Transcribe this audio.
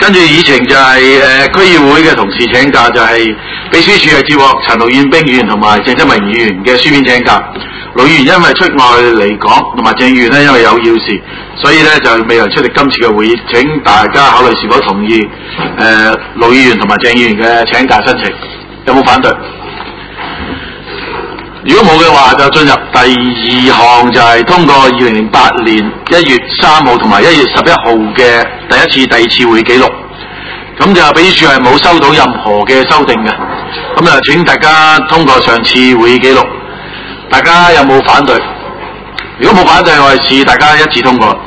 跟住議程就係區議會嘅同事請假，就係秘書處係接獲陳浩遠兵議員同埋鄭則文議員嘅書面請假。盧議員因為出外離港，同埋鄭議員呢因為有要事，所以呢就未能出席今次嘅會議。請大家考慮是否同意盧議員同埋鄭議員嘅請假申請。有冇反對？如果冇嘅話，就進入第二項，就係通過2008年1月3號同埋1月11號嘅第一次、第二次會議記錄。咁就秘書處係冇收到任何嘅修訂嘅。咁啊，請大家通過上次會議記錄。大家有冇反對？如果冇反對，我係視大家一致通過。